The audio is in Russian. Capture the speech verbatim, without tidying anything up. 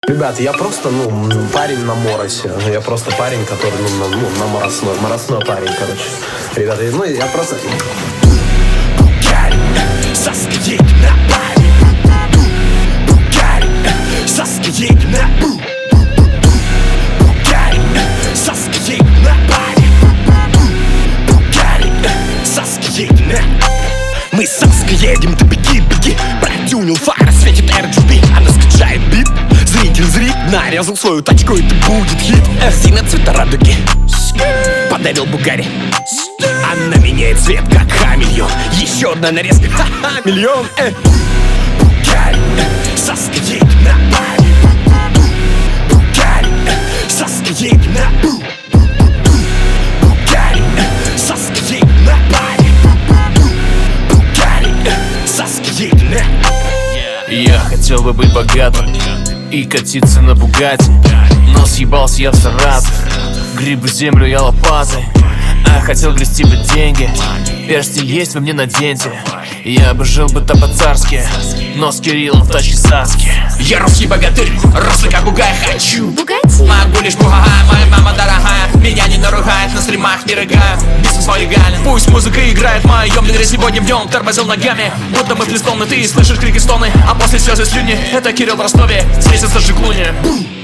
Ребята, я просто, ну, парень на моросе. Я просто парень, который, ну, на, ну, на моросной. Моросной парень, короче. Ребята, ну, я просто... Мы с Саской едем, ты беги, беги. Протюнил фара, светит эр джи би. Она скачает бит, зритель зрит. Нарезал свою тачку, это будет хит. Зина цвета радуги, подарил Бугари. Она меняет цвет, как хамелеон. Еще одна нарезка, ха-ха, миллион. э. Бугари, Саска едет на паре. Бугари, Саска едет на Бугари, Саска едет на паре. Я хотел бы быть богатым и катиться на Бугатти, но съебался я в Саратов. Грибы землю я лопатой, а хотел грести бы деньги. Перстень есть, вы мне наденьте. Я бы жил бы-то по-царски, но с Кириллом в тачке Саски. Я русский богатырь, рослый как бугай, хочу Бугатти. Могу лишь бугага, моя мама дорогая. Меня не наругает, на стримах не рыгаю. Бизнес свой легален, пусть музыка играет в моем дегре. Сегодня в нем тормозил ногами, будто мы в листовны. Ты слышишь крики, стоны, а после слезы слюни. Это Кирилл в Ростове, здесь это же клуни.